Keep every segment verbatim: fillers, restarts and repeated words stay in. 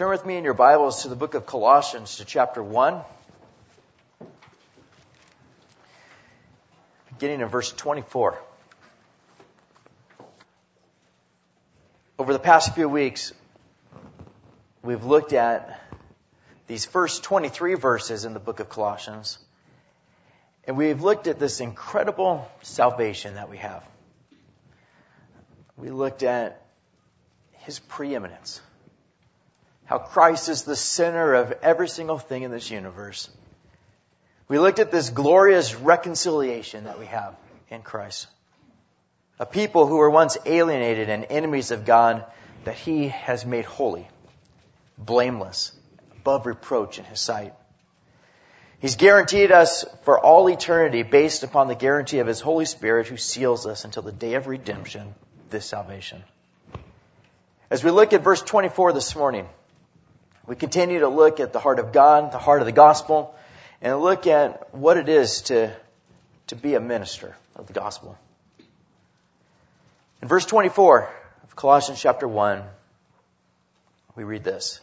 Turn with me in your Bibles to the book of Colossians, to chapter one. Beginning in verse twenty-four. Over the past few weeks, we've looked at these first twenty-three verses in the book of Colossians, and we've looked at this incredible salvation that we have. We looked at His preeminence, how Christ is the center of every single thing in this universe. We looked at this glorious reconciliation that we have in Christ. A people who were once alienated and enemies of God that He has made holy, blameless, above reproach in His sight. He's guaranteed us for all eternity based upon the guarantee of His Holy Spirit who seals us until the day of redemption, this salvation. As we look at verse twenty-four this morning, we continue to look at the heart of God, the heart of the gospel, and look at what it is to, to be a minister of the gospel. In verse twenty-four of Colossians chapter one, we read this.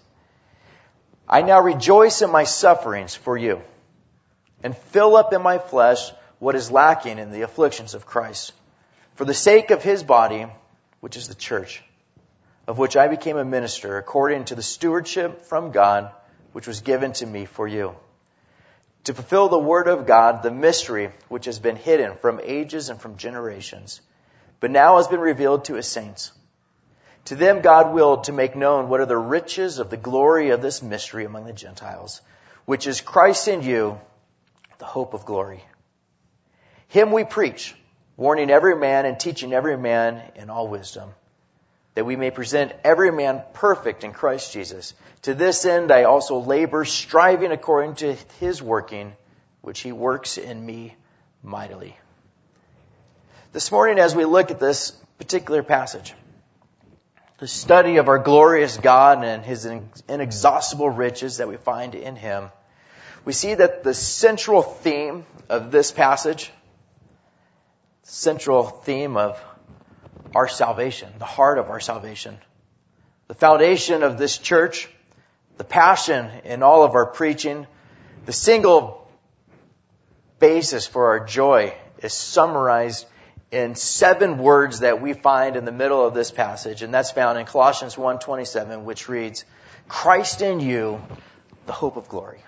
I now rejoice in my sufferings for you, and fill up in my flesh what is lacking in the afflictions of Christ, for the sake of His body, which is the church, of which I became a minister according to the stewardship from God, which was given to me for you, to fulfill the word of God, the mystery which has been hidden from ages and from generations, but now has been revealed to His saints. To them God willed to make known what are the riches of the glory of this mystery among the Gentiles, which is Christ in you, the hope of glory. Him we preach, warning every man and teaching every man in all wisdom, that we may present every man perfect in Christ Jesus. To this end I also labor, striving according to His working, which He works in me mightily. This morning, as we look at this particular passage, the study of our glorious God and His inexhaustible riches that we find in Him, we see that the central theme of this passage, central theme of our salvation, the heart of our salvation, the foundation of this church, the passion in all of our preaching, the single basis for our joy is summarized in seven words that we find in the middle of this passage, and that's found in Colossians one twenty-seven, which reads, Christ in you, the hope of glory.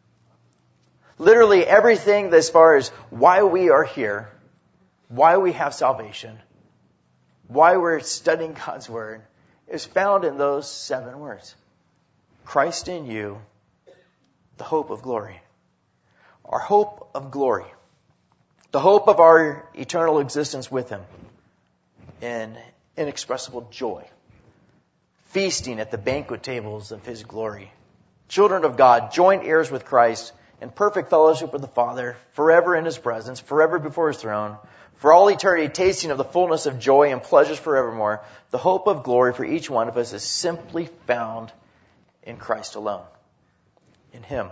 Literally everything as far as why we are here, why we have salvation, why we're studying God's Word, is found in those seven words. Christ in you, the hope of glory. Our hope of glory. The hope of our eternal existence with Him in inexpressible joy. Feasting at the banquet tables of His glory. Children of God, joint heirs with Christ, in perfect fellowship with the Father, forever in His presence, forever before His throne, for all eternity tasting of the fullness of joy and pleasures forevermore. The hope of glory for each one of us is simply found in Christ alone. In Him.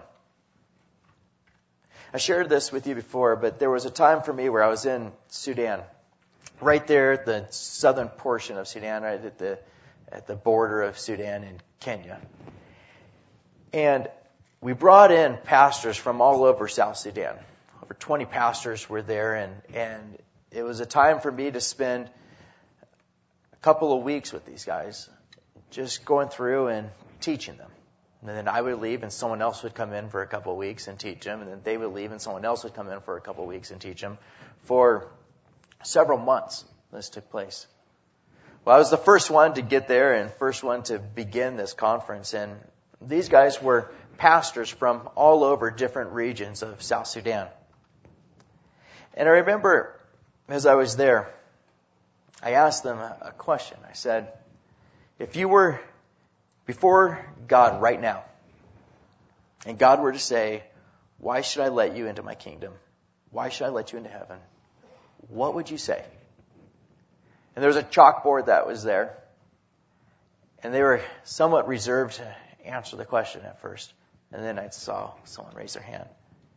I shared this with you before, but there was a time for me where I was in Sudan. Right there at the southern portion of Sudan, right at the, at the border of Sudan and Kenya. And we brought in pastors from all over South Sudan. Over twenty pastors were there, and, and it was a time for me to spend a couple of weeks with these guys, just going through and teaching them. And then I would leave and someone else would come in for a couple of weeks and teach them. And then they would leave and someone else would come in for a couple of weeks and teach them. For several months, this took place. Well, I was the first one to get there and first one to begin this conference. And these guys were pastors from all over different regions of South Sudan. And I remember as I was there, I asked them a question. I said, if you were before God right now, and God were to say, why should I let you into my kingdom? Why should I let you into heaven? What would you say? And there was a chalkboard that was there, and they were somewhat reserved to answer the question at first. And then I saw someone raise their hand.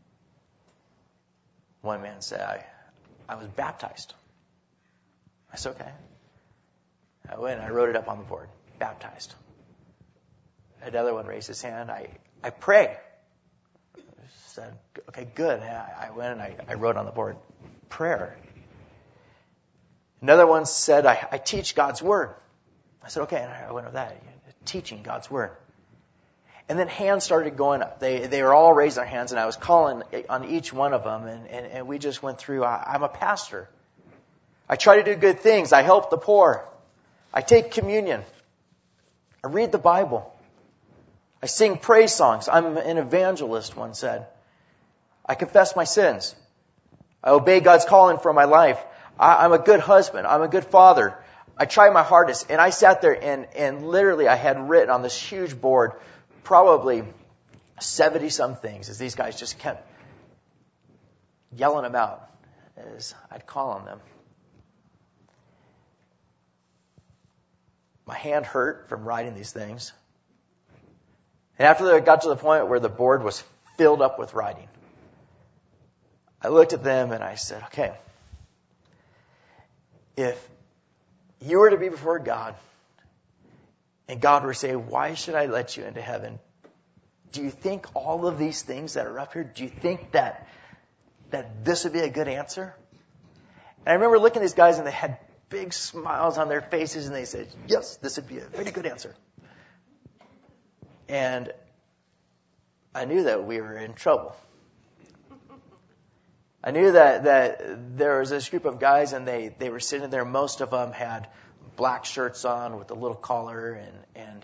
One man said, I, I was baptized. I said, okay. I went and I wrote it up on the board. Baptized. Another one raised his hand. I, I pray. I said, okay, good. I, I went and I, I wrote on the board, prayer. Another one said, I, I teach God's word. I said, okay, and I went with that, teaching God's word. And then hands started going up. They they were all raising their hands, and I was calling on each one of them, and, and, and we just went through, I, I'm a pastor. I try to do good things. I help the poor. I take communion. I read the Bible. I sing praise songs. I'm an evangelist, one said. I confess my sins. I obey God's calling for my life. I, I'm a good husband. I'm a good father. I try my hardest. And I sat there and, and literally I had written on this huge board probably seventy-some things as these guys just kept yelling them out as I'd call on them. My hand hurt from writing these things. And after I got to the point where the board was filled up with writing, I looked at them and I said, okay, if you were to be before God and God were to say, why should I let you into heaven? Do you think all of these things that are up here, do you think that that this would be a good answer? And I remember looking at these guys and they had big smiles on their faces and they said, yes, this would be a very good answer. And I knew that we were in trouble. I knew that, that there was this group of guys and they, they were sitting there. Most of them had black shirts on with a little collar and, and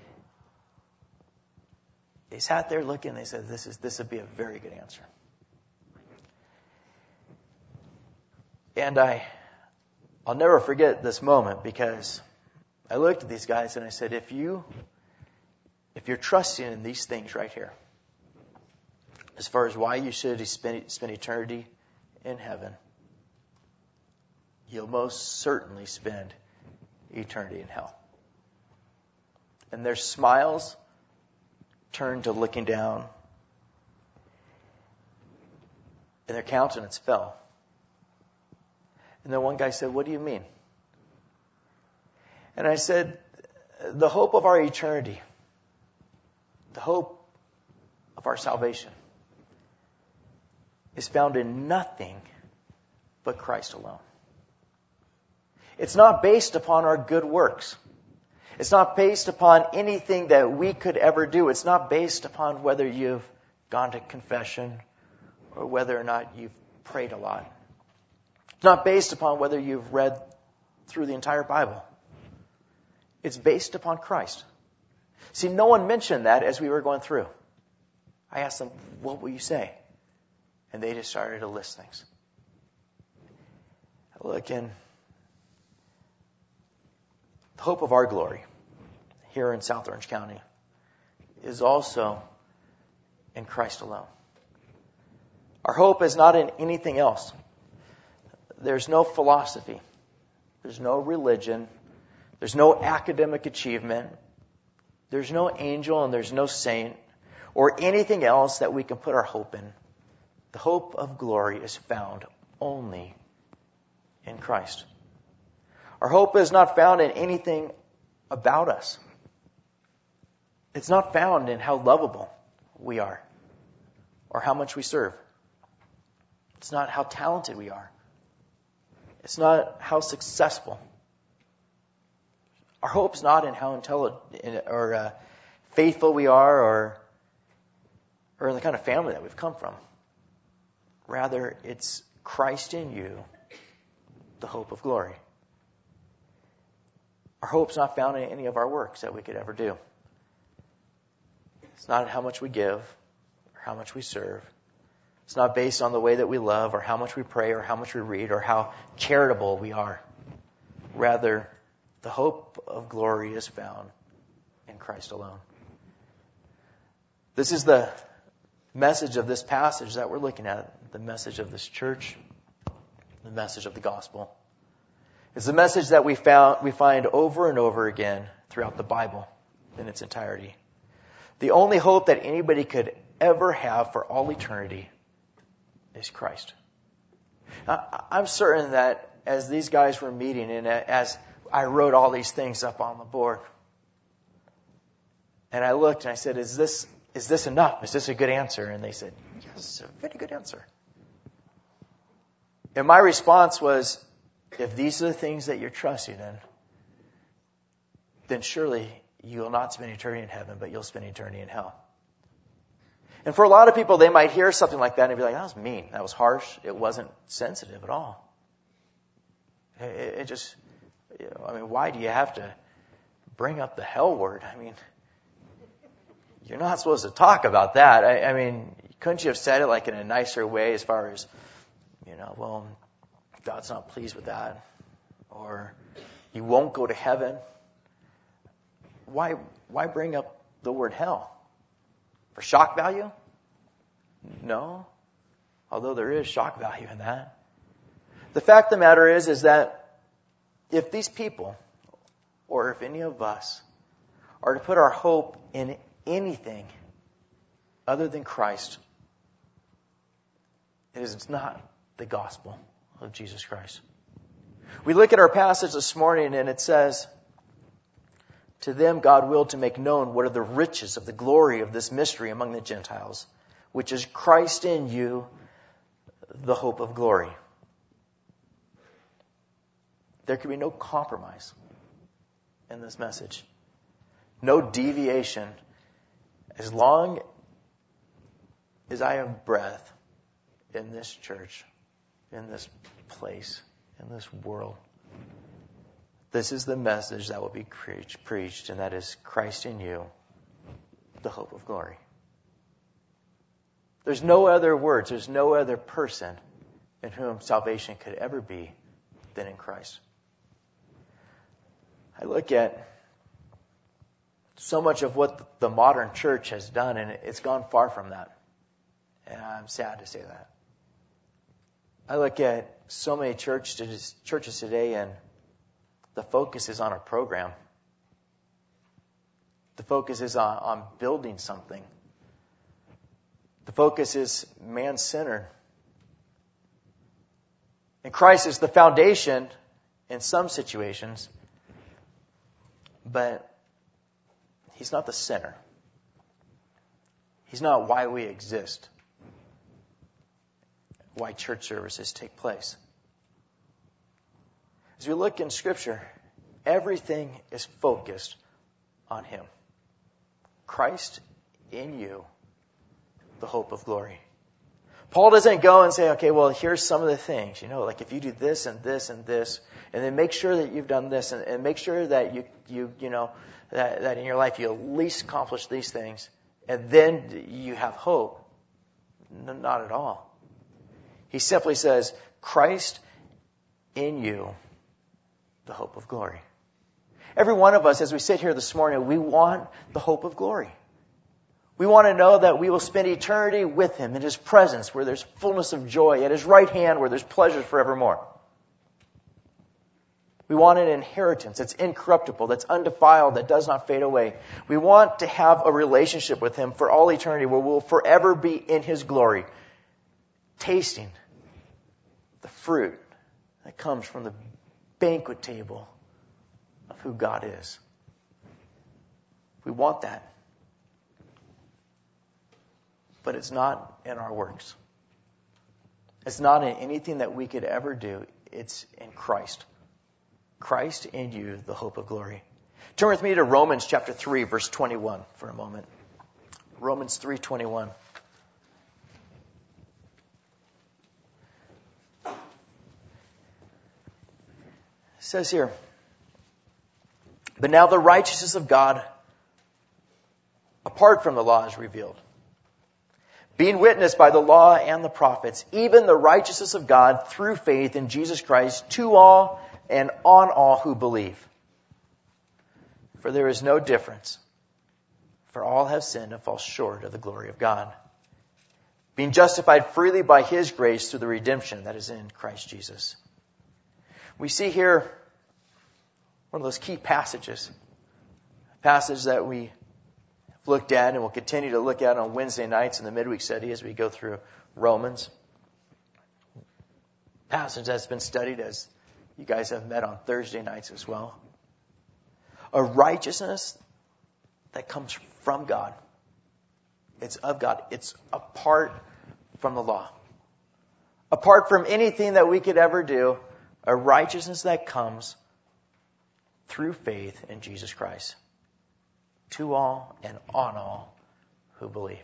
they sat there looking and they said, this is, this would be a very good answer. And I, I'll never forget this moment because I looked at these guys and I said, if you, if you're trusting in these things right here, as far as why you should spend, spend eternity in heaven, you'll most certainly spend eternity in hell. And their smiles turned to looking down, and their countenance fell. And then one guy said, what do you mean? And I said, the hope of our eternity, the hope of our salvation, is found in nothing but Christ alone. It's not based upon our good works. It's not based upon anything that we could ever do. It's not based upon whether you've gone to confession or whether or not you've prayed a lot. It's not based upon whether you've read through the entire Bible. It's based upon Christ. See, no one mentioned that as we were going through. I asked them, what will you say? And they just started to list things. I look in the hope of our glory here in South Orange County is also in Christ alone. Our hope is not in anything else. There's no philosophy. There's no religion. There's no academic achievement. There's no angel and there's no saint or anything else that we can put our hope in. The hope of glory is found only in Christ. Our hope is not found in anything about us. It's not found in how lovable we are or how much we serve. It's not how talented we are. It's not how successful. Our hope's not in how intelligent or uh, faithful we are or, or in the kind of family that we've come from. Rather, it's Christ in you, the hope of glory. Our hope's not found in any of our works that we could ever do. It's not in how much we give or how much we serve. It's not based on the way that we love or how much we pray or how much we read or how charitable we are. Rather, the hope of glory is found in Christ alone. This is the message of this passage that we're looking at, the message of this church, the message of the gospel. It's the message that we found we find over and over again throughout the Bible in its entirety. The only hope that anybody could ever have for all eternity is Christ. Now, I'm certain that as these guys were meeting and as I wrote all these things up on the board, And I looked and I said, is this, is this enough? Is this a good answer? And they said, yes, a very good answer. And my response was, if these are the things that you're trusting in, then surely you will not spend eternity in heaven, but you'll spend eternity in hell. And for a lot of people, they might hear something like that and be like, that was mean, that was harsh, it wasn't sensitive at all. It, it just, you know, I mean, why do you have to bring up the hell word? I mean, you're not supposed to talk about that. I, I mean, couldn't you have said it like in a nicer way as far as, you know, well, God's not pleased with that. Or you won't go to heaven. Why, why bring up the word hell? For shock value? No. Although there is shock value in that. The fact of the matter is, is that if these people, or if any of us, are to put our hope in anything other than Christ, it is not the gospel of Jesus Christ. We look at our passage this morning and it says, to them God willed to make known what are the riches of the glory of this mystery among the Gentiles, which is Christ in you, the hope of glory. There can be no compromise in this message. No deviation. As long as I have breath in this church, in this place, in this world, this is the message that will be preached, preached, and that is Christ in you, the hope of glory. There's no other words, there's no other person in whom salvation could ever be than in Christ. I look at so much of what the modern church has done, and it's gone far from that. And I'm sad to say that. I look at so many churches, churches today, and the focus is on a program. The focus is on, on building something. The focus is man-centered. And Christ is the foundation in some situations, but He's not the center. He's not why we exist, why church services take place. As we look in Scripture, everything is focused on Him. Christ in you, the hope of glory. Paul doesn't go and say, okay, well, here's some of the things, you know, like if you do this and this and this, and then make sure that you've done this, and, and make sure that you, you, you know, that, that in your life you at least accomplish these things, and then you have hope. No, not at all. He simply says, Christ in you, the hope of glory. Every one of us, as we sit here this morning, we want the hope of glory. We want to know that we will spend eternity with Him in His presence, where there's fullness of joy, at His right hand, where there's pleasures forevermore. We want an inheritance that's incorruptible, that's undefiled, that does not fade away. We want to have a relationship with Him for all eternity, where we'll forever be in His glory, tasting the fruit that comes from the banquet table of who God is. We want that. But it's not in our works. It's not in anything that we could ever do. It's in Christ. Christ in you, the hope of glory. Turn with me to Romans chapter three, verse twenty-one for a moment. Romans three twenty-one. It says here, but now the righteousness of God apart from the law is revealed, being witnessed by the law and the prophets, even the righteousness of God through faith in Jesus Christ to all and on all who believe. For there is no difference, for all have sinned and fall short of the glory of God, being justified freely by His grace through the redemption that is in Christ Jesus. We see here one of those key passages, a passage that we looked at and will continue to look at on Wednesday nights in the midweek study as we go through Romans. Passage that's been studied as you guys have met on Thursday nights as well. A righteousness that comes from God. It's of God. It's apart from the law. Apart from anything that we could ever do, a righteousness that comes through faith in Jesus Christ. To all and on all who believe.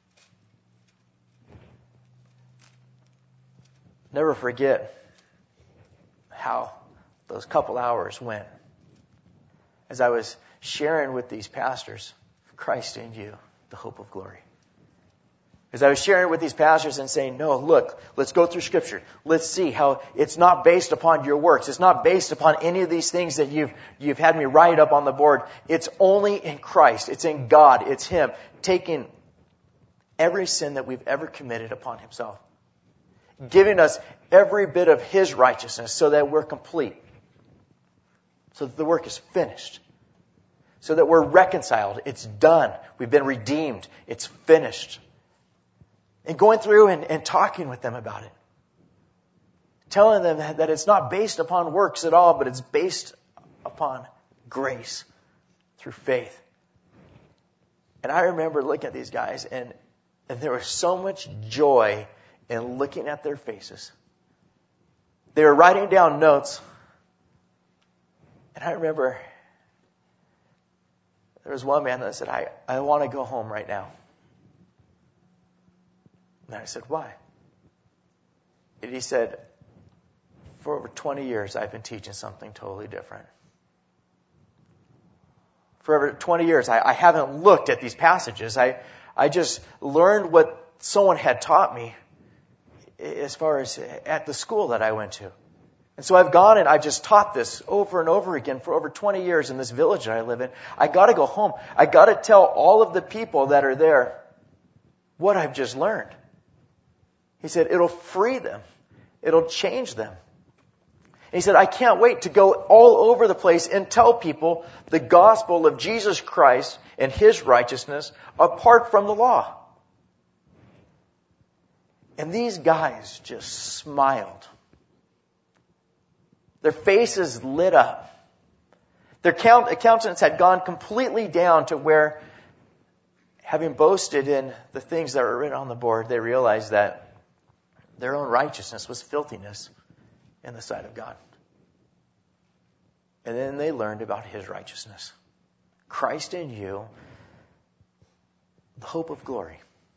Never forget how those couple hours went as I was sharing with these pastors, Christ in you, the hope of glory. As I was sharing with these pastors and saying, no, look, let's go through Scripture. Let's see how it's not based upon your works. It's not based upon any of these things that you've you've had me write up on the board. It's only in Christ. It's in God. It's Him taking every sin that we've ever committed upon Himself. Giving us every bit of His righteousness so that we're complete. So that the work is finished. So that we're reconciled. It's done. We've been redeemed. It's finished. And going through and, and talking with them about it. Telling them that, that it's not based upon works at all, but it's based upon grace through faith. And I remember looking at these guys, and, and there was so much joy in looking at their faces. They were writing down notes. And I remember there was one man that said, I, I want to go home right now. And I said, why? And he said, for over twenty years, I've been teaching something totally different. For over twenty years, I, I haven't looked at these passages. I, I just learned what someone had taught me as far as at the school that I went to. And so I've gone and I've just taught this over and over again for over twenty years in this village that I live in. I got to go home. I got to tell all of the people that are there what I've just learned. He said, it'll free them. It'll change them. And he said, I can't wait to go all over the place and tell people the gospel of Jesus Christ and His righteousness apart from the law. And these guys just smiled. Their faces lit up. Their countenance had gone completely down to where, having boasted in the things that were written on the board, they realized that their own righteousness was filthiness in the sight of God. And then they learned about His righteousness. Christ in you, the hope of glory.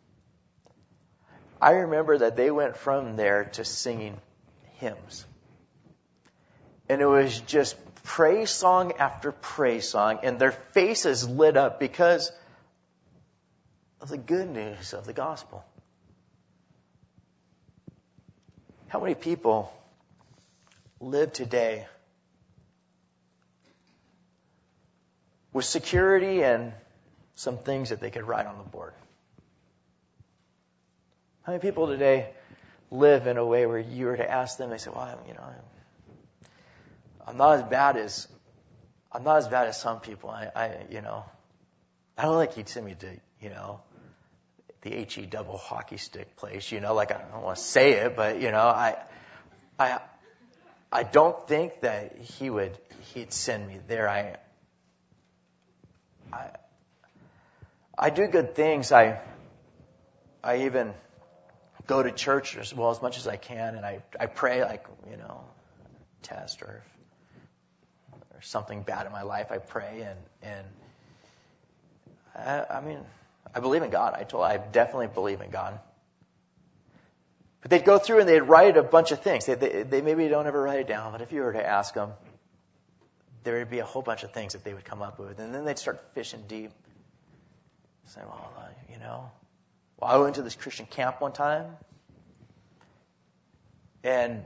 I remember that they went from there to singing hymns. And it was just praise song after praise song. And their faces lit up because of the good news of the gospel. How many people live today with security and some things that they could write on the board? How many people today live in a way where you were to ask them, they say, well, you know, I'm not as bad as, I'm not as bad as some people. I, I you know, I don't think you'd send me to, you know, the H E double hockey stick place, you know, like I don't want to say it, but you know, I, I, I don't think that he would, he'd send me there. I, I, I do good things. I, I even go to church as well as much as I can, and I, I pray like, you know, test or if there's something bad in my life, I pray and, and I, I mean, I believe in God. I told, I definitely believe in God. But they'd go through and they'd write a bunch of things. They, they, they maybe don't ever write it down, but if you were to ask them, there would be a whole bunch of things that they would come up with. And then they'd start fishing deep. Say, well, uh, you know, well, I went to this Christian camp one time, and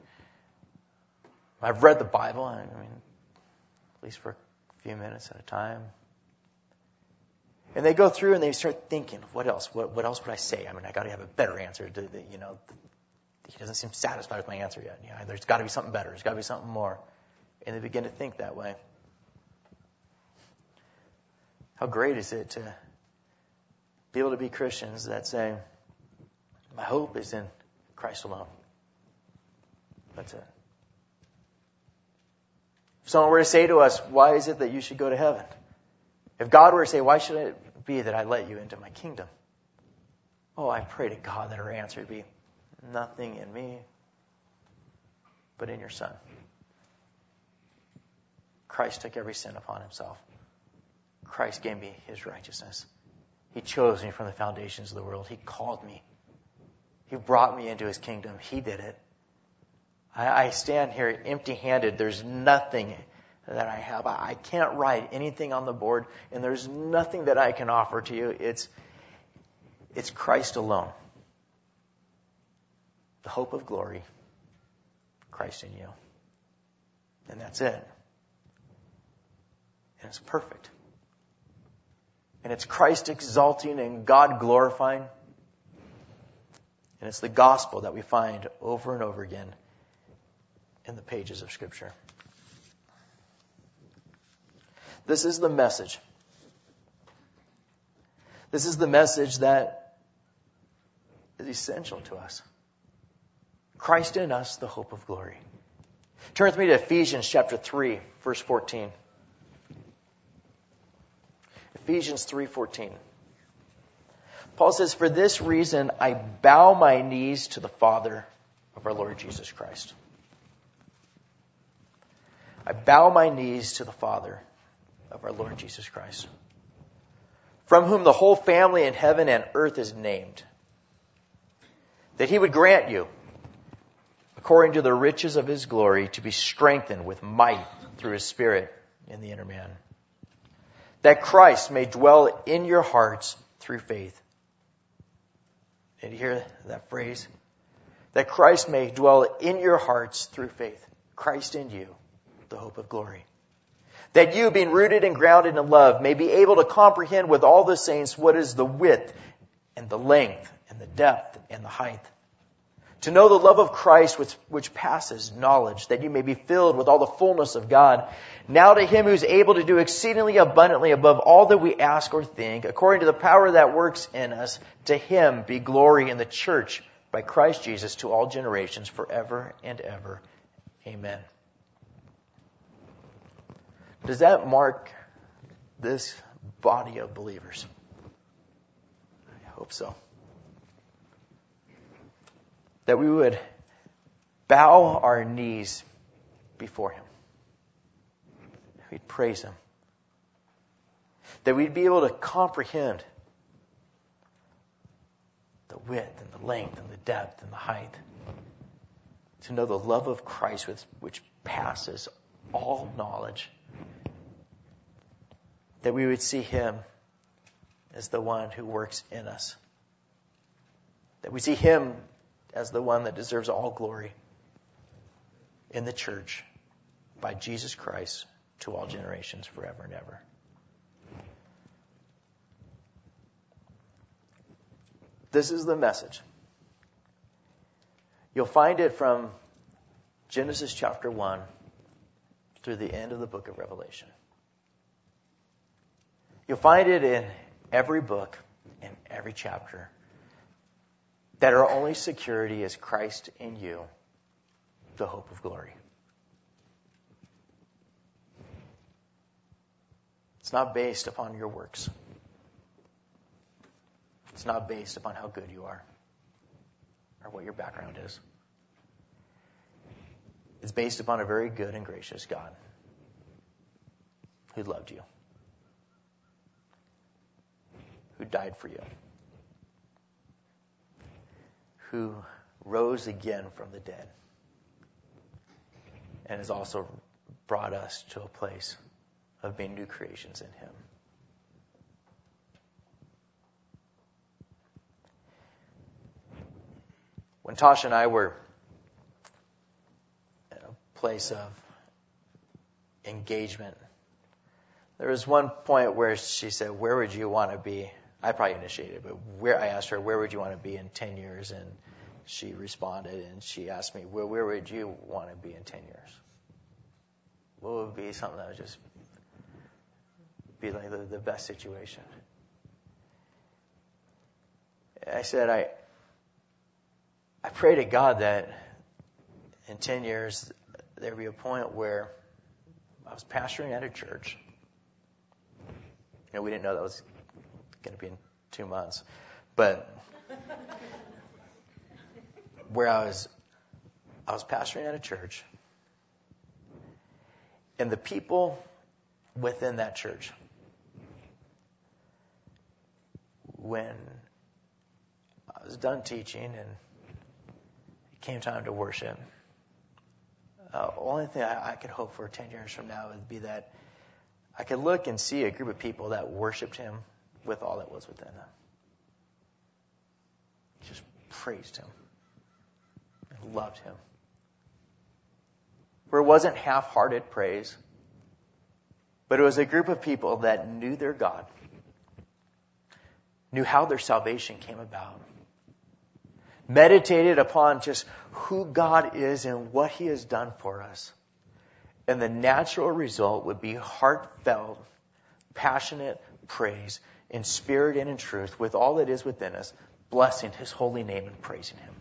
I've read the Bible, I mean, at least for a few minutes at a time. And they go through and they start thinking, what else? What, what else would I say? I mean, I got to have a better answer. To the, you know, he doesn't seem satisfied with my answer yet. You know, there's got to be something better. There's got to be something more. And they begin to think that way. How great is it to be able to be Christians that say, my hope is in Christ alone. That's it. If someone were to say to us, why is it that you should go to heaven? If God were to say, why should it be that I let you into my kingdom? Oh, I pray to God that her answer would be, nothing in me, but in your Son. Christ took every sin upon himself. Christ gave me his righteousness. He chose me from the foundations of the world. He called me. He brought me into his kingdom. He did it. I, I stand here empty-handed. There's nothing that I have. I, I can't write anything on the board, and there's nothing that I can offer to you. It's, it's Christ alone. The hope of glory, Christ in you. And that's it. And it's perfect. And it's Christ exalting and God glorifying. And it's the gospel that we find over and over again in the pages of Scripture. This is the message. This is the message that is essential to us. Christ in us, the hope of glory. Turn with me to Ephesians chapter three, verse fourteen. Ephesians three fourteen. Paul says, for this reason I bow my knees to the Father of our Lord Jesus Christ. I bow my knees to the Father of our Lord Jesus Christ, from whom the whole family in heaven and earth is named, that he would grant you, according to the riches of his glory, to be strengthened with might through his Spirit in the inner man, that Christ may dwell in your hearts through faith. Did you hear that phrase? That Christ may dwell in your hearts through faith. Christ in you, the hope of glory. That you, being rooted and grounded in love, may be able to comprehend with all the saints what is the width and the length and the depth and the height. To know the love of Christ which, which passes knowledge, that you may be filled with all the fullness of God. Now to him who is able to do exceedingly abundantly above all that we ask or think, according to the power that works in us, to him be glory in the church by Christ Jesus to all generations forever and ever. Amen. Does that mark this body of believers? I hope so. That we would bow our knees before him. We'd praise him. That we'd be able to comprehend the width and the length and the depth and the height. To know the love of Christ which, which passes all knowledge. That we would see him as the one who works in us. That we see him as the one that deserves all glory in the church by Jesus Christ to all generations forever and ever. This is the message. You'll find it from Genesis chapter one through the end of the book of Revelation. You'll find it in every book, in every chapter, that our only security is Christ in you, the hope of glory. It's not based upon your works. It's not based upon how good you are or what your background is. It's based upon a very good and gracious God who loved you, who died for you, who rose again from the dead and has also brought us to a place of being new creations in him. When Tasha and I were in a place of engagement, there was one point where she said, where would you want to be? I probably initiated, but where I asked her, where would you want to be in ten years? And she responded, and she asked me, well, where would you want to be in ten years? What would be something that would just be like the, the best situation? I said, I I pray to God that in ten years there would be a point where I was pastoring at a church You know, we didn't know that was going to be in two months. But where I was, I was pastoring at a church, and the people within that church, when I was done teaching and it came time to worship, uh, the only thing I, I could hope for ten years from now would be that I could look and see a group of people that worshiped him with all that was within them. Just praised him and loved him. Where it wasn't half-hearted praise, but it was a group of people that knew their God, knew how their salvation came about, meditated upon just who God is and what he has done for us. And the natural result would be heartfelt, passionate praise in spirit and in truth with all that is within us, blessing his holy name and praising him.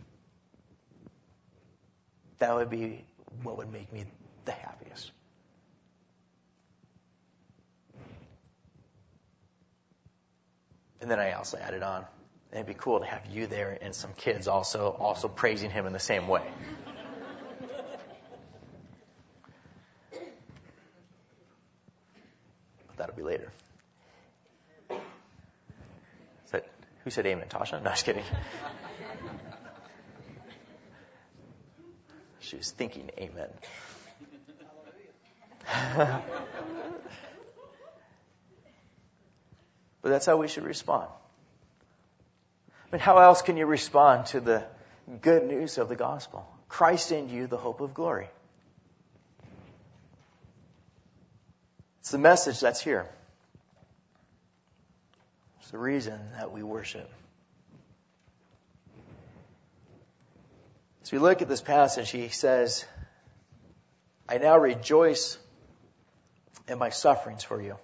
That would be what would make me the happiest. And then I also added on, it'd be cool to have you there and some kids also also praising him in the same way. But that'll be later. Is that, who said amen? Tasha? No, just kidding. She was thinking amen. But that's how we should respond. I mean, how else can you respond to the good news of the gospel? Christ in you, the hope of glory. It's the message that's here. It's the reason that we worship. As we look at this passage, he says, I now rejoice in my sufferings for you.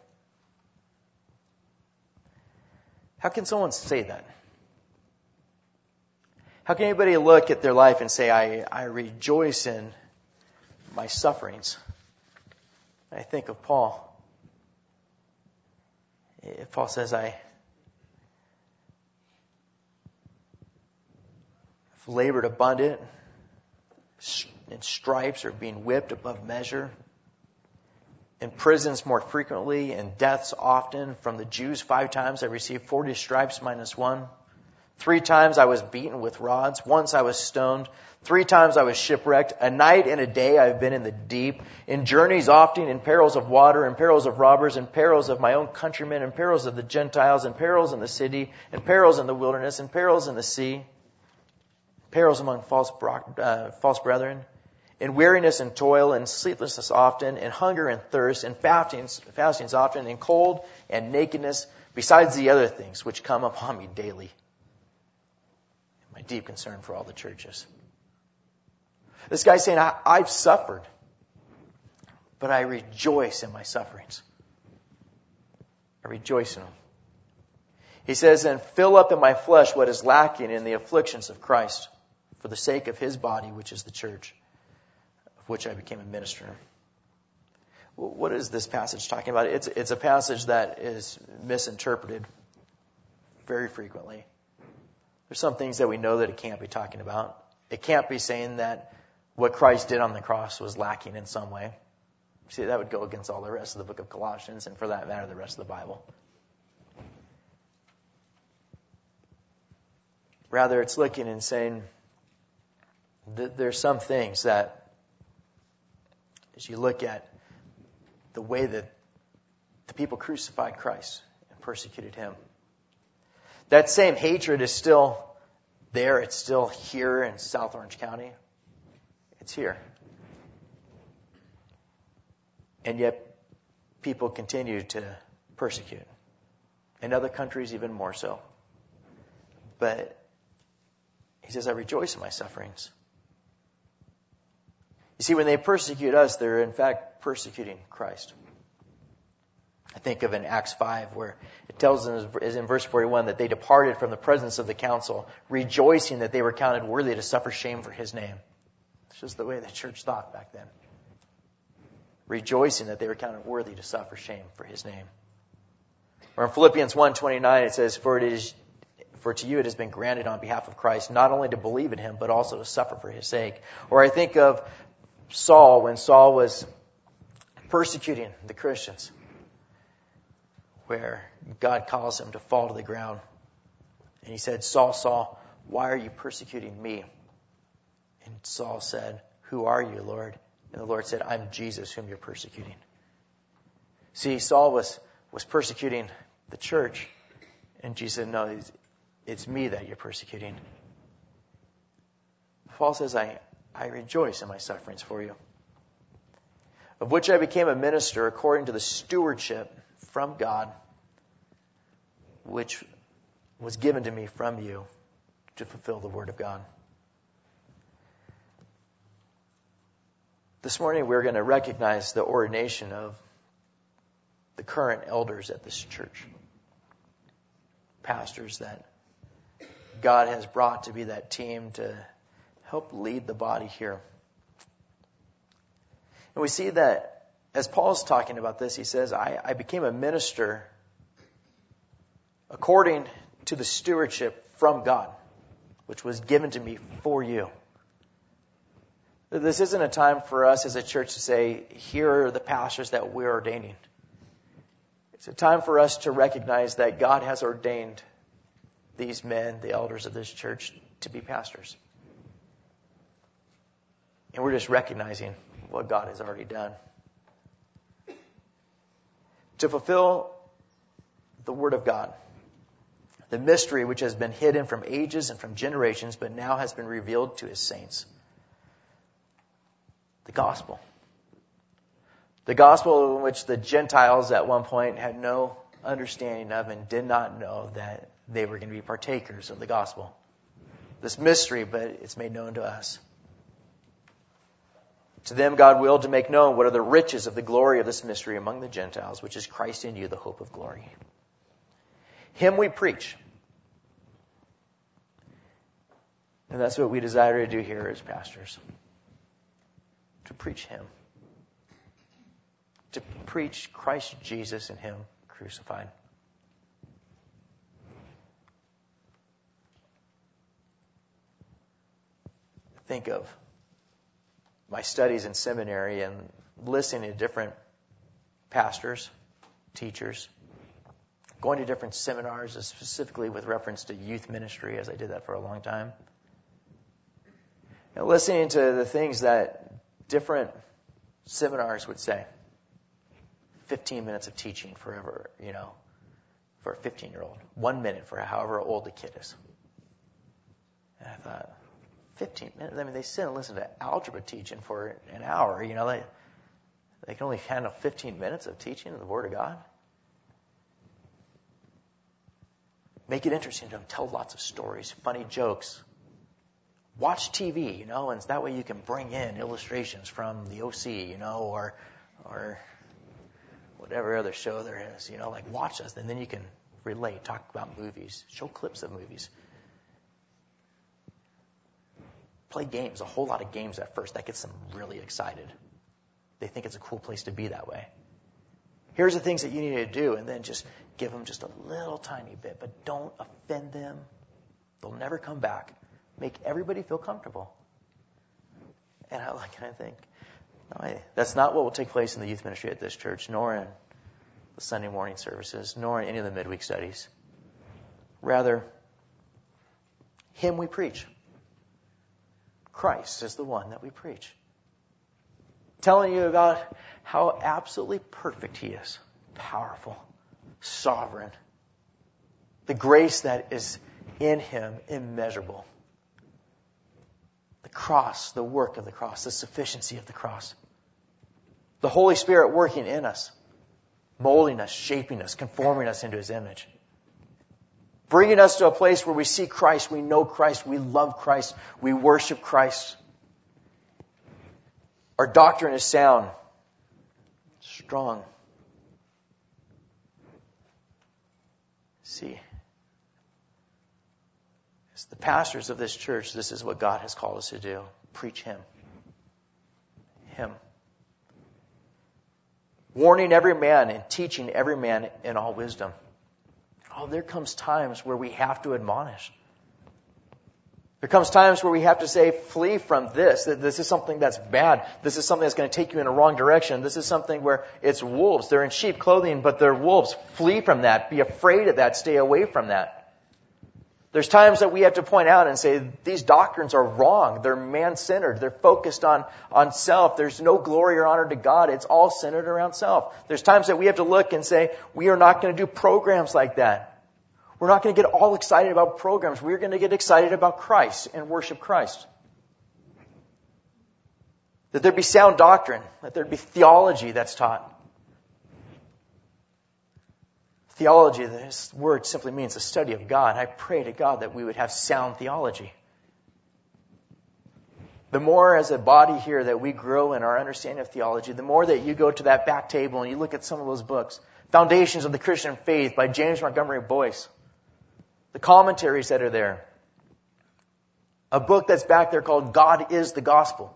How can someone say that? How can anybody look at their life and say, I, I rejoice in my sufferings? I think of Paul. Paul says, I have labored abundant in stripes or being whipped above measure, in prisons more frequently, in deaths often. From the Jews, five times I received forty stripes minus one. Three times I was beaten with rods. Once I was stoned. Three times I was shipwrecked. A night and a day I have been in the deep. In journeys often, in perils of water, in perils of robbers, in perils of my own countrymen, in perils of the Gentiles, in perils in the city, in perils in the wilderness, in perils in the sea, perils among false, uh, false brethren, in weariness and toil, in sleeplessness often, in hunger and thirst, in fastings, fastings often, in cold and nakedness, besides the other things which come upon me daily. My deep concern for all the churches. This guy's saying, I, I've suffered, but I rejoice in my sufferings. I rejoice in them. He says, and fill up in my flesh what is lacking in the afflictions of Christ for the sake of his body, which is the church, of which I became a minister. What is this passage talking about? It's, it's a passage that is misinterpreted very frequently. There's some things that we know that it can't be talking about. It can't be saying that what Christ did on the cross was lacking in some way. See, that would go against all the rest of the book of Colossians, and for that matter, the rest of the Bible. Rather, it's looking and saying that there's some things that, as you look at the way that the people crucified Christ and persecuted him, that same hatred is still there. It's still here in South Orange County. It's here. And yet, people continue to persecute. In other countries, even more so. But he says, I rejoice in my sufferings. You see, when they persecute us, they're in fact persecuting Christ. I think of in Acts five where it tells them, is in verse forty-one, that they departed from the presence of the council, rejoicing that they were counted worthy to suffer shame for his name. It's just the way the church thought back then. Rejoicing that they were counted worthy to suffer shame for his name. Or in Philippians one twenty-nine, it says, For it is, for to you it has been granted on behalf of Christ, not only to believe in him, but also to suffer for his sake. Or I think of Saul, when Saul was persecuting the Christians, where God calls him to fall to the ground. And he said, Saul, Saul, why are you persecuting me? And Saul said, Who are you, Lord? And the Lord said, I'm Jesus whom you're persecuting. See, Saul was, was persecuting the church. And Jesus said, no, it's, it's me that you're persecuting. Paul says, I, I rejoice in my sufferings for you, of which I became a minister according to the stewardship from God, which was given to me from you to fulfill the word of God. This morning we're going to recognize the ordination of the current elders at this church. Pastors that God has brought to be that team to help lead the body here. And we see that as Paul's talking about this, he says, I, I became a minister according to the stewardship from God, which was given to me for you. This isn't a time for us as a church to say, here are the pastors that we're ordaining. It's a time for us to recognize that God has ordained these men, the elders of this church, to be pastors. And we're just recognizing what God has already done. To fulfill the Word of God, the mystery which has been hidden from ages and from generations, but now has been revealed to his saints. The gospel. The gospel in which the Gentiles at one point had no understanding of and did not know that they were going to be partakers of the gospel. This mystery, but it's made known to us. To them God willed to make known what are the riches of the glory of this mystery among the Gentiles, which is Christ in you, the hope of glory. Him we preach. And that's what we desire to do here as pastors. To preach Him. To preach Christ Jesus and Him crucified. Think of my studies in seminary and listening to different pastors, teachers, going to different seminars, specifically with reference to youth ministry, as I did that for a long time. And listening to the things that different seminars would say. fifteen minutes of teaching forever, you know, for a fifteen-year-old. One minute for however old the kid is. And I thought, fifteen minutes? I mean, they sit and listen to algebra teaching for an hour. You know, they, they can only handle fifteen minutes of teaching the Word of God. Make it interesting to them. Tell lots of stories, funny jokes. Watch T V, you know, and that way you can bring in illustrations from the O C, you know, or or whatever other show there is, you know, like watch us, and then you can relate, talk about movies, show clips of movies. Play games, a whole lot of games at first. That gets them really excited. They think it's a cool place to be that way. Here's the things that you need to do, and then just give them just a little tiny bit, but don't offend them. They'll never come back. Make everybody feel comfortable. And I like, I think, no, I, that's not what will take place in the youth ministry at this church, nor in the Sunday morning services, nor in any of the midweek studies. Rather, Him we preach. Christ is the one that we preach. Telling you about how absolutely perfect He is. Powerful. Sovereign. The grace that is in Him, immeasurable. The cross, the work of the cross, the sufficiency of the cross. The Holy Spirit working in us, molding us, shaping us, conforming us into His image. Bringing us to a place where we see Christ, we know Christ, we love Christ, we worship Christ. Our doctrine is sound, strong. See, as the pastors of this church, this is what God has called us to do. Preach Him. Him. Warning every man and teaching every man in all wisdom. Oh, there comes times where we have to admonish. There comes times where we have to say, flee from this. That this is something that's bad. This is something that's going to take you in a wrong direction. This is something where it's wolves. They're in sheep clothing, but they're wolves. Flee from that. Be afraid of that. Stay away from that. There's times that we have to point out and say, these doctrines are wrong. They're man-centered. They're focused on, on self. There's no glory or honor to God. It's all centered around self. There's times that we have to look and say, we are not going to do programs like that. We're not going to get all excited about programs. We're going to get excited about Christ and worship Christ. That there be sound doctrine. That there be theology that's taught. Theology, this word simply means the study of God. I pray to God that we would have sound theology. The more as a body here that we grow in our understanding of theology, the more that you go to that back table and you look at some of those books. Foundations of the Christian Faith by James Montgomery Boyce. The commentaries that are there. A book that's back there called God is the Gospel.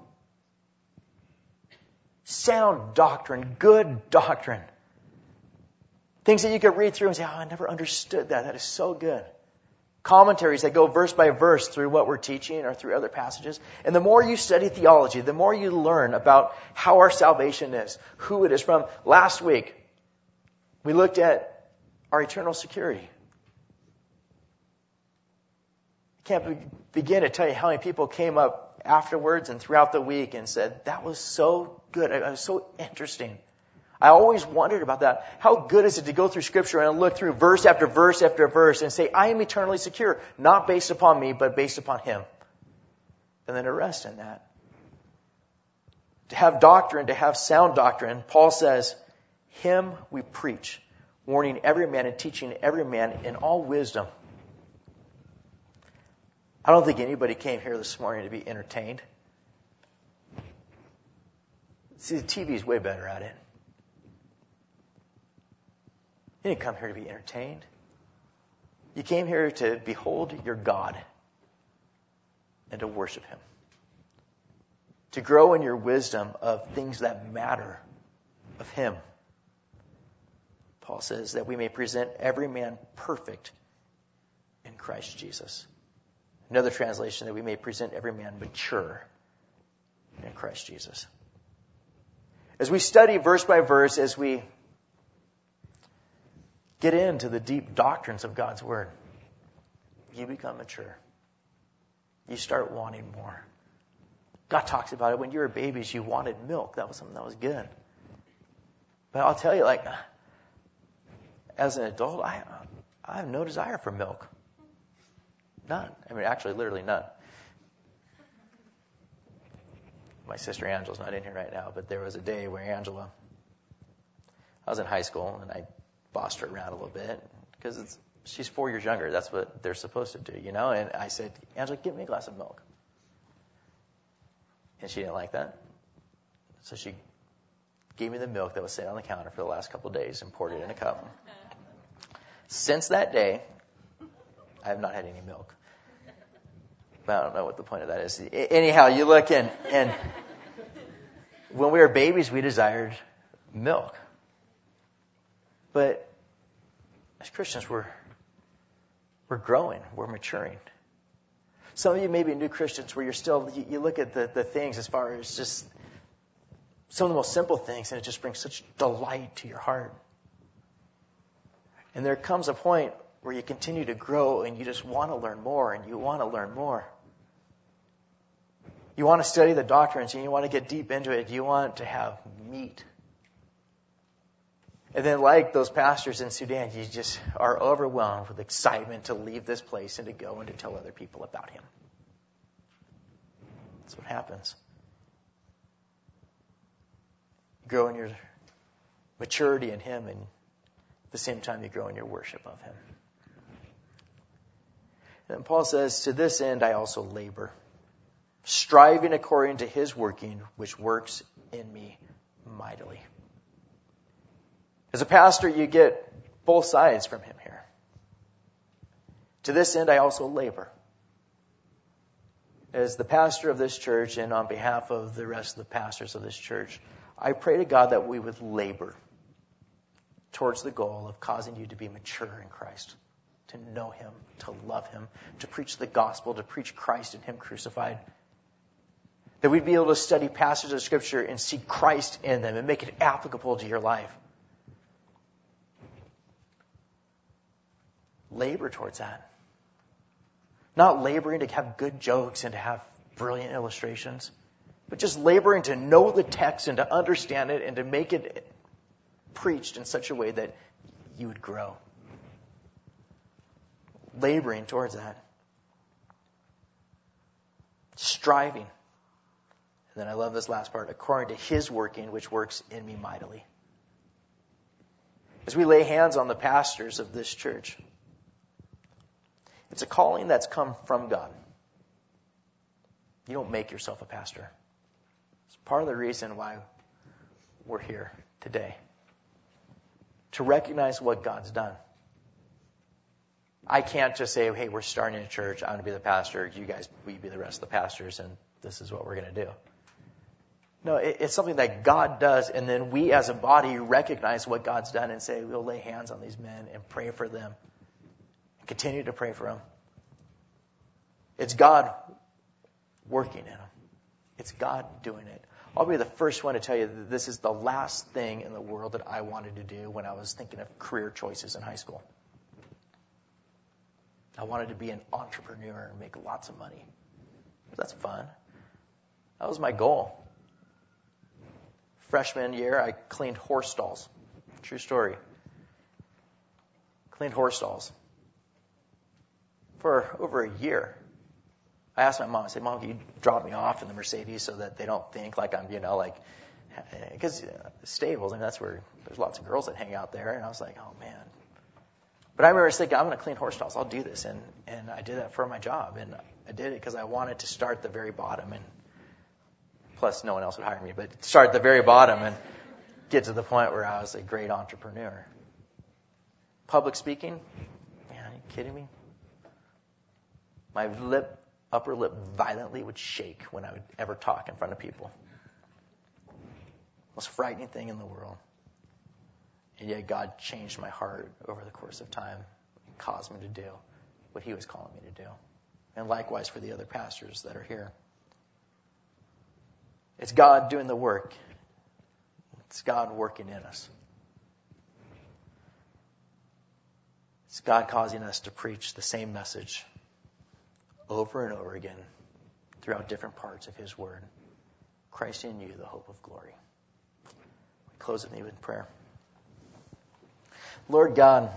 Sound doctrine, good doctrine. Things that you could read through and say, oh, I never understood that. That is so good. Commentaries that go verse by verse through what we're teaching or through other passages. And the more you study theology, the more you learn about how our salvation is, who it is from. Last week, we looked at our eternal security. I can't be- begin to tell you how many people came up afterwards and throughout the week and said, that was so good. It was so interesting. I always wondered about that. How good is it to go through Scripture and look through verse after verse after verse and say, I am eternally secure, not based upon me, but based upon Him. And then to rest in that. To have doctrine, to have sound doctrine, Paul says, Him we preach, warning every man and teaching every man in all wisdom. I don't think anybody came here this morning to be entertained. See, the T V is way better at it. You didn't come here to be entertained. You came here to behold your God and to worship Him. To grow in your wisdom of things that matter, of Him. Paul says that we may present every man perfect in Christ Jesus. Another translation, that we may present every man mature in Christ Jesus. As we study verse by verse, as we get into the deep doctrines of God's Word, you become mature. You start wanting more. God talks about it. When you were babies, you wanted milk. That was something that was good. But I'll tell you, like, as an adult, I, I have no desire for milk. None. I mean, actually, literally none. My sister Angela's not in here right now, but there was a day where Angela, I was in high school, and I bossed her around a little bit, because it's, she's four years younger. That's what they're supposed to do, you know? And I said, Angela, give me a glass of milk. And she didn't like that. So she gave me the milk that was sitting on the counter for the last couple of days and poured it in a cup. Since that day, I have not had any milk. But I don't know what the point of that is. Anyhow, you look in, and when we were babies, we desired milk. But as Christians, we're we're growing, we're maturing. Some of you may be new Christians where you're still, you, you look at the, the things as far as just some of the most simple things, and it just brings such delight to your heart. And there comes a point where you continue to grow and you just want to learn more and you want to learn more. You want to study the doctrines and you want to get deep into it. You want to have meat. And then, like those pastors in Sudan, you just are overwhelmed with excitement to leave this place and to go and to tell other people about Him. That's what happens. You grow in your maturity in Him, and at the same time you grow in your worship of Him. And then Paul says, to this end I also labor, striving according to His working, which works in me mightily. As a pastor, you get both sides from him here. To this end, I also labor. As the pastor of this church and on behalf of the rest of the pastors of this church, I pray to God that we would labor towards the goal of causing you to be mature in Christ. to know him, to love him, to preach the gospel, to preach Christ and him crucified. That we'd be able to study passages of Scripture and see Christ in them and make it applicable to your life. Labor towards that. Not laboring to have good jokes and to have brilliant illustrations, but just laboring to know the text and to understand it and to make it preached in such a way that you would grow. Laboring towards that. Striving. And then I love this last part, according to his working, which works in me mightily. As we lay hands on the pastors of this church, it's a calling that's come from God. You don't make yourself a pastor. It's part of the reason why we're here today. To recognize what God's done. I can't just say, hey, we're starting a church, I'm going to be the pastor, you guys, will you be the rest of the pastors, and this is what we're going to do. No, it, it's something that God does, and then we as a body recognize what God's done and say, we'll lay hands on these men and pray for them. And continue to pray for them. It's God working in them. It's God doing it. I'll be the first one to tell you that this is the last thing in the world that I wanted to do when I was thinking of career choices in high school. I wanted to be an entrepreneur and make lots of money. That's fun. That was my goal. Freshman year, I cleaned horse stalls. True story. Cleaned horse stalls. For over a year. I asked my mom, I said, Mom, can you drop me off in the Mercedes so that they don't think like I'm, you know, like, because stables, I mean, that's where there's lots of girls that hang out there. And I was like, oh, man. But I remember thinking, I'm going to clean horse stalls. I'll do this. And, and I did that for my job. And I did it because I wanted to start at the very bottom. And plus, no one else would hire me. But start at the very bottom and get to the point where I was a great entrepreneur. Public speaking? Man, are you kidding me? My lip, upper lip violently would shake when I would ever talk in front of people. Most frightening thing in the world. And yet God changed my heart over the course of time and caused me to do what he was calling me to do. And likewise for the other pastors that are here. It's God doing the work. It's God working in us. It's God causing us to preach the same message over and over again throughout different parts of his word. Christ in you, the hope of glory. We close with me with prayer. Lord God,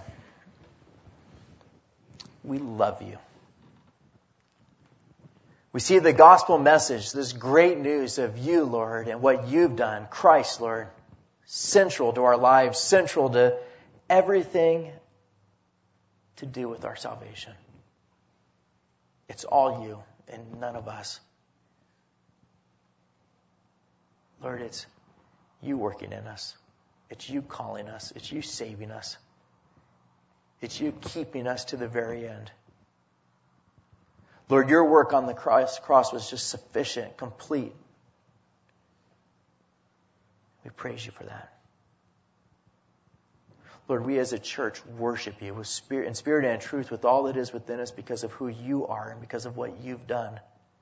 we love you. We see the gospel message, this great news of you, Lord, and what you've done, Christ, Lord, central to our lives, central to everything to do with our salvation. It's all you and none of us. Lord, it's you working in us. It's you calling us. It's you saving us. It's you keeping us to the very end. Lord, your work on the cross, cross was just sufficient, complete. We praise you for that. Lord, we as a church worship you with spirit, in spirit and truth with all that is within us because of who you are and because of what you've done.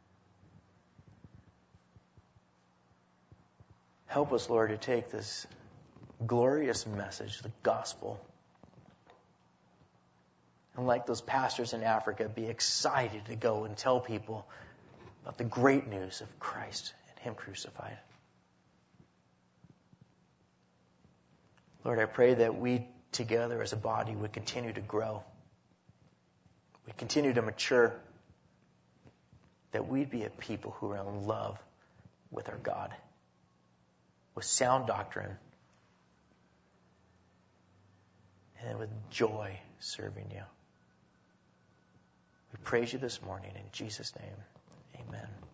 Help us, Lord, to take this glorious message, the gospel, and like those pastors in Africa, be excited to go and tell people about the great news of Christ and him crucified. Lord, I pray that we together as a body would continue to grow. We'd continue to mature. That we'd be a people who are in love with our God. With sound doctrine. And with joy serving you. We praise you this morning in Jesus' name. Amen.